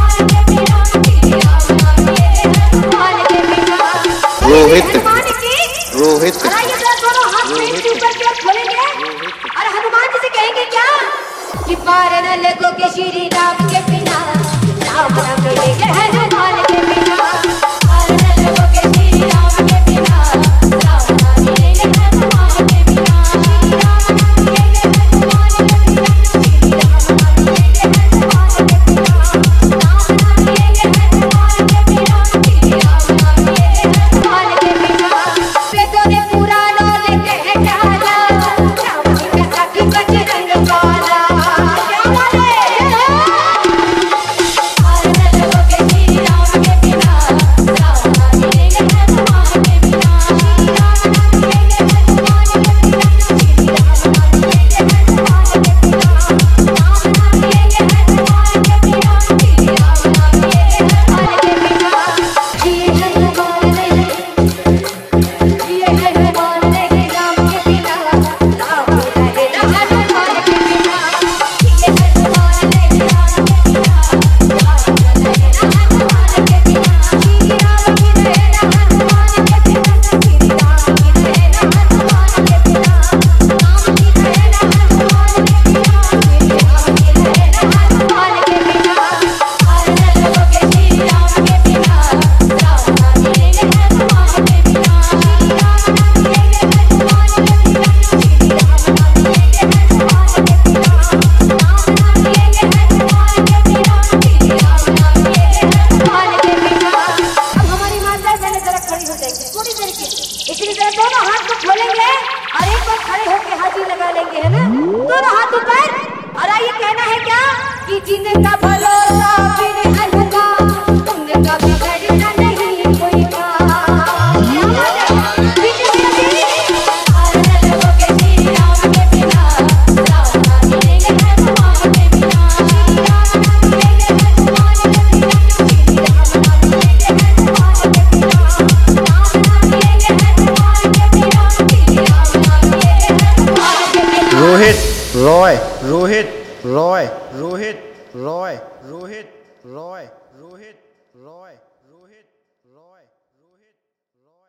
रोहित रोहित दोनों हाथ पेट के ऊपर की ओर खोलेंगे और हनुमान जी से कहेंगे क्या कि पार न लगो के श्री राम के बिना राम राम मिलेंगे हनुमान के बिना पार न लगो के श्री राम के बिना राम राम मिलेंगे हनुमान के बिना श्री राम मिलेंगे हनुमान के बिना श्री राम मिलेंगे हनुमान के बिना राम राम मिलेंगे हनुमान जिनका भरोसा फिर अल्लाह, उनका बिगड़ना नहीं कोई काम। क्या बात है? पीछे से भी आरल हो के श्री राम के बिना, राम ना मिलेंगे हनुमान के बिना, श्री राम ना मिलेंगे हनुमान के बिना, श्री राम ना मिलेंगे हनुमान के बिना, राम ना मिलेंगे हनुमान के बिना, श्री राम ना मिलेंगे हनुमान के बिना। रोहित रॉय रोहित रॉय रोहित रॉय रोहित रॉय रोहित रॉय रोहित रॉय।